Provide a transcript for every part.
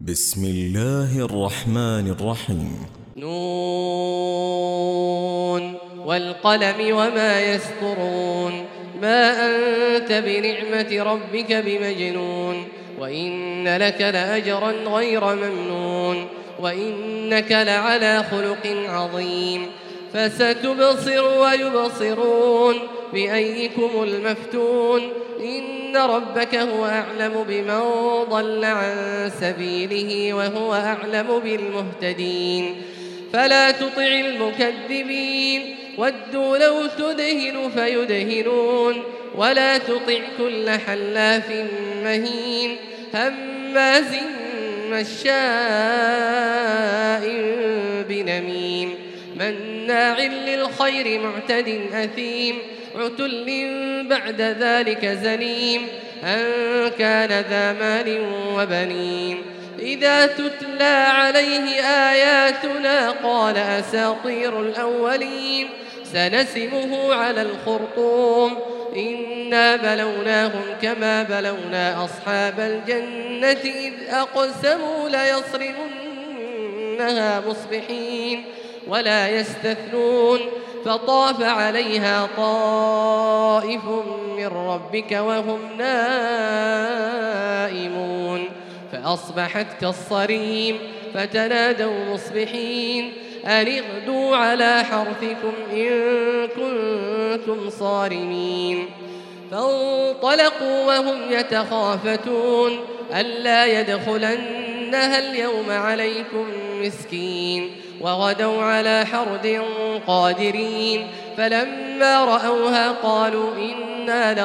بسم الله الرحمن الرحيم. نون والقلم وما يسطرون. ما أنت بنعمة ربك بمجنون. وإن لك لأجرا غير ممنون. وإنك لعلى خلق عظيم. فستبصر ويبصرون بأيكم المفتون. إن ربك هو أعلم بمن ضل عن سبيله وهو أعلم بالمهتدين. فلا تطع المكذبين ودوا لو تدهن فيدهنون. ولا تطع كل حلاف مهين هماز مشاء بنميم مناع للخير معتد أثيم عتل بعد ذلك زنيم أن كان ذا مال وبنين. إذا تتلى عليه آياتنا قال أساطير الأولين سنسمه على الخرطوم. إنا بلوناهم كما بلونا أصحاب الجنة إذ أقسموا ليصرمنها مصبحين ولا يستثنون. فطاف عليها طائف من ربك وهم نائمون فأصبحت كالصريم. فتنادوا مصبحين أن اغدوا على حرثكم إن كنتم صارمين. فانطلقوا وهم يتخافتون ألا يدخلنها اليوم عليكم مسكين. وغدوا على حرد قادرين. فلما رأوها قالوا إنا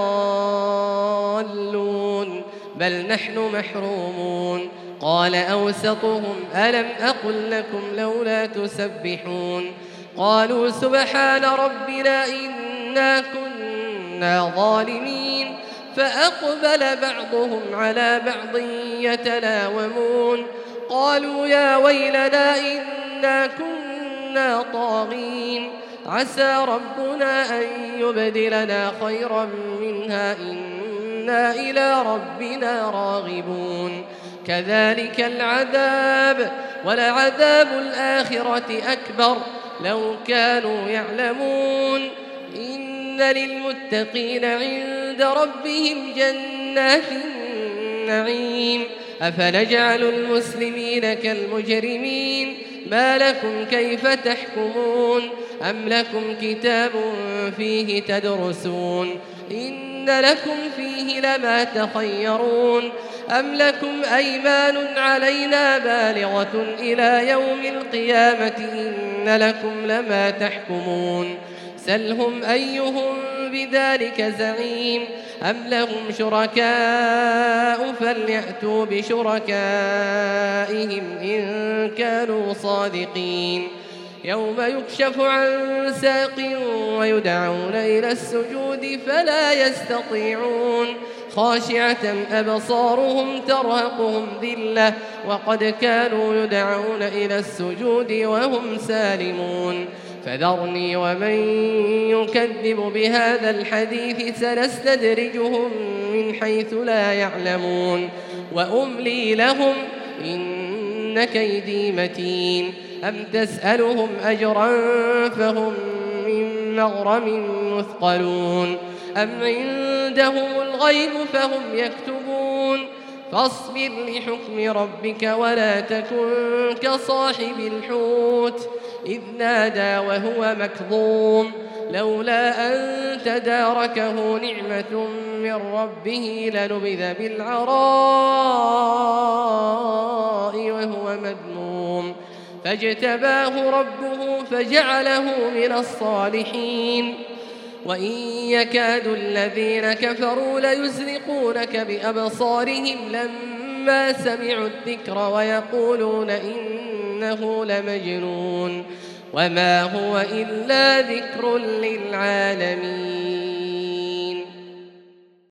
لضالون بل نحن محرومون. قال أوسطهم ألم أقل لكم لولا تسبحون. قالوا سبحان ربنا إنا كنا ظالمين. فأقبل بعضهم على بعض يتلاومون قالوا يا ويلنا إنا كنا طاغين عسى ربنا أن يبدلنا خيرا منها إنا إلى ربنا راغبون. كذلك العذاب ولعذاب الآخرة أكبر لو كانوا يعلمون. إن للمتقين عند ربهم جنات النعيم. أفنجعل المسلمين كالمجرمين ما لكم كيف تحكمون. أم لكم كتاب فيه تدرسون إن لكم فيه لما تخيرون. أم لكم أيمان علينا بالغة إلى يوم القيامة إن لكم لما تحكمون. سلهم أيهم بذلك زعيم. أم لهم شركاء فليأتوا بشركائهم إن كانوا صادقين. يوم يكشف عن ساق ويدعون إلى السجود فلا يستطيعون. خاشعة أبصارهم ترهقهم ذلة وقد كانوا يدعون إلى السجود وهم سالمون. فذرني ومن يكذب بهذا الحديث سنستدرجهم من حيث لا يعلمون وأملي لهم إن كيدي متين. أم تسألهم أجرا فهم من مغرم مثقلون. أم عندهم الغيب فهم يكتبون. فاصبر لحكم ربك ولا تكن كصاحب الحوت إذ نادى وهو مكظوم لولا أن تداركه نعمة من ربه لنبذ بالعراء وهو مذموم. فاجتباه ربه فجعله من الصالحين. وإن يكاد الذين كفروا ليزلقونك بأبصارهم لما سمعوا الذكر ويقولون إنه لمجنون وما هو إلا ذكر للعالمين.